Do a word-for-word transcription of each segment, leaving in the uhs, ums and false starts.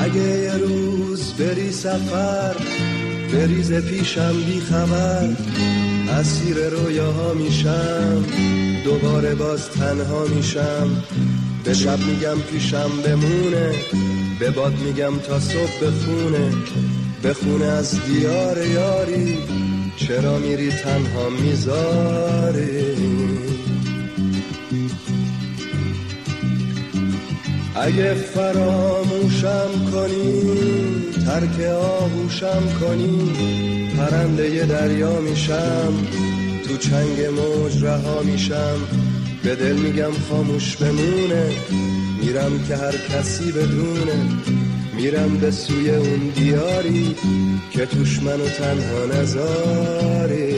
اگه یه روز بری سفر بریز پیشم بی خبر، اسیر رویاها میشم دوباره باز تنها میشم. به شب میگم پیشم بمونه، به باد میگم تا صبح بخونه، بخونه از دیار یاری، چرا میری تنها میذاری. اگه فراموشم کنی ترک آغوشم کنی، پرنده ی دریا میشم تو چنگ موج رها میشم. به دل میگم خاموش بمونه، میرم که هر کسی بدونه، میرم به سوی اون دیاری که توش منو تنها نذاری.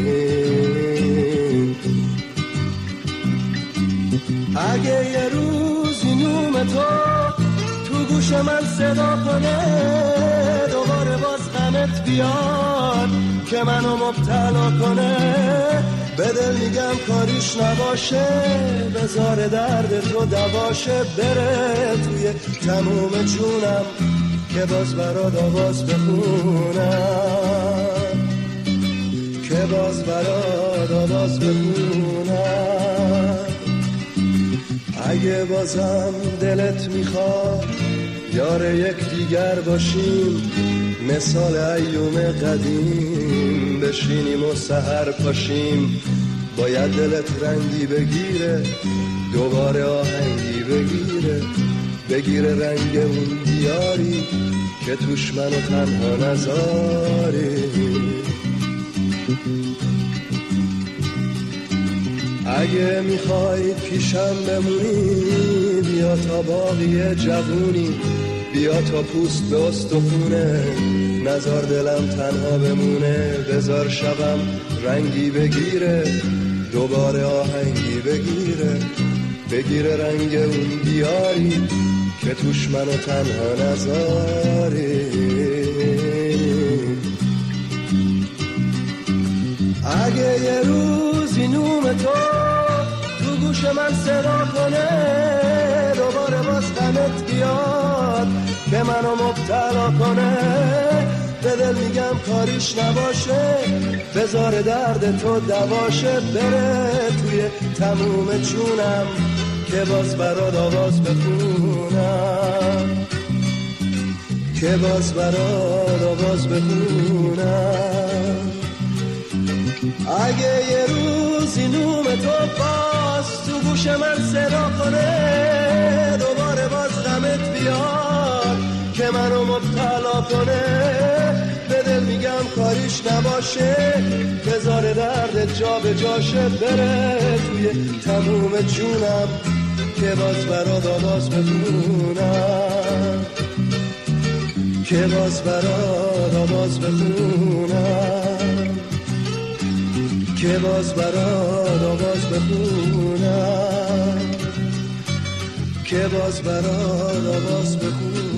اگه یه روزی نوم تو تو گوش من صدا کنه، دوباره باز غمت بیاد که منو مبتلا کنه، به دل میگم کاریش نباشه، بذار درد تو دواشه، بره توی تموم جونم که باز برات آواز بخونم، که باز برات آواز بخونم. اگه بازم دلت میخواد یار یک دیگر باشیم، مثال ایوم قدیم بشینیم و سحر پاشیم. باید دلت رنگی بگیره، دوباره آهنگی بگیره، بگیره رنگ اون دیاری که توش منو تنها نذاری. اگه میخوای پیشم بمونی بیا تا باقی جوونی، بیا تا پوست به استخونه، نذار دلم تنها بمونه، بذار شبم رنگی بگیره، دوباره آهنگی بگیره، بگیره رنگ اون دیاری که توش منو تنها نذاری. اگه یه روزی نوم تو تو گوش من صدا کنه، دوباره باز غمت بیاد به منو مبتلا کنه، به دل میگم کاریش نباشه، بذار درد تو دواشه، بره توی تموم جونم که باز برات آواز بخونم، که باز برات آواز بخونم. اگه یه روزی نوم تو باز تو گوش من صدا کنه، دوباره باز غمت بیاد که منو مبتلا کنه، به دل میگم کاریش نباشه، بذار دردت جا به جاشه، بره توی تموم جونم که باز برات آواز بخونم، که باز برات آواز بخونم، که باز برات آواز بخونم، که باز برات آواز بخونم.